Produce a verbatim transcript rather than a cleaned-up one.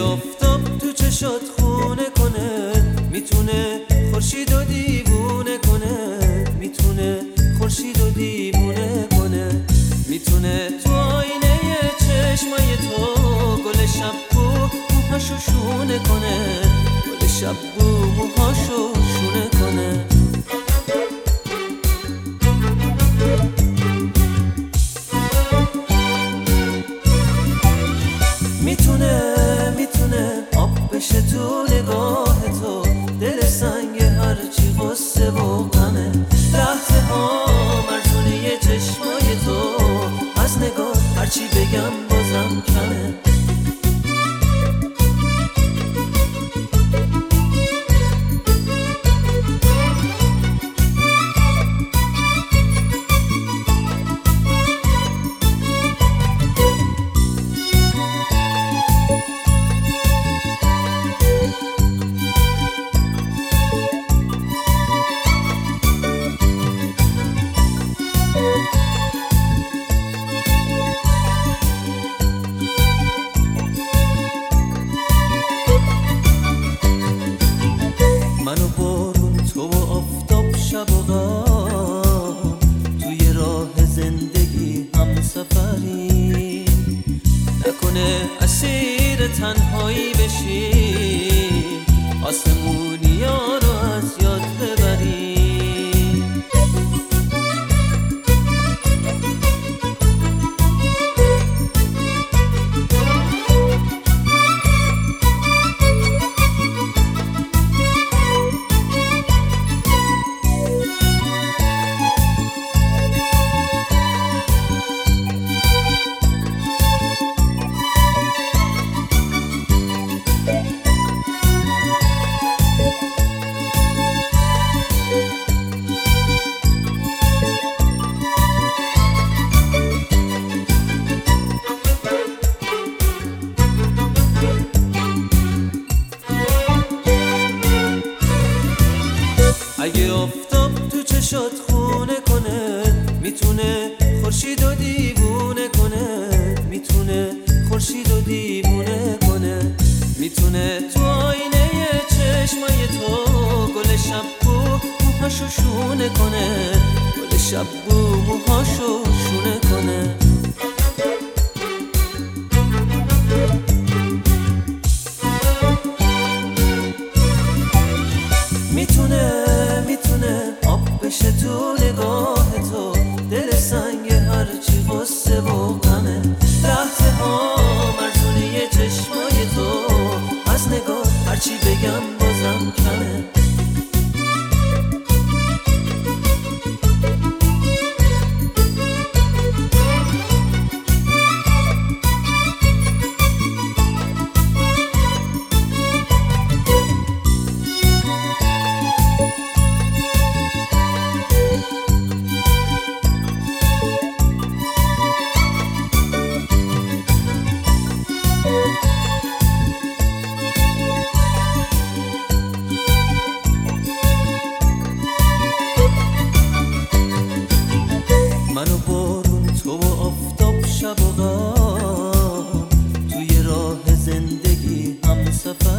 آفتاب تو چشات خونه کنه، میتونه خورشید و دیوونه کنه، میتونه خورشید و دیوونه کنه، میتونه تو آینه چشمای تو گل شب بو موهاشو شونه کنه، گل شب بو موهاشو شونه کنه. میتونه میتونه آب بشه تو نگاه تو، دل سنگ هرچی غصه و غمه، لحظه ها مرزونه چشمای تو، از نگاه هرچی بگم بازم کمه. من و بارون، تو و آفتاب، شب و غم، توی راه زندگی هم سفری، نکنه اسیر تنهایی بشیم، آسمونی ها رو از یاد ببریم. اگه آفتاب تو چشات خونه کنه، میتونه خورشید و دیوونه کنه، میتونه خورشید و دیوونه کنه، میتونه تو آینه چشمای تو گل شب بو موهاشو شونه کنه، گل شب بو موهاشو شونه کنه. میتونه میتونه آب بشه تو نگاه تو، دل سنگ هرچی غصه و غمه، لحظه ها مرزونه چشمای تو، از نگاه هرچی بگم بازم کمه. من و بارون، تو و آفتاب، شب و غم، توی راه زندگی هم سفر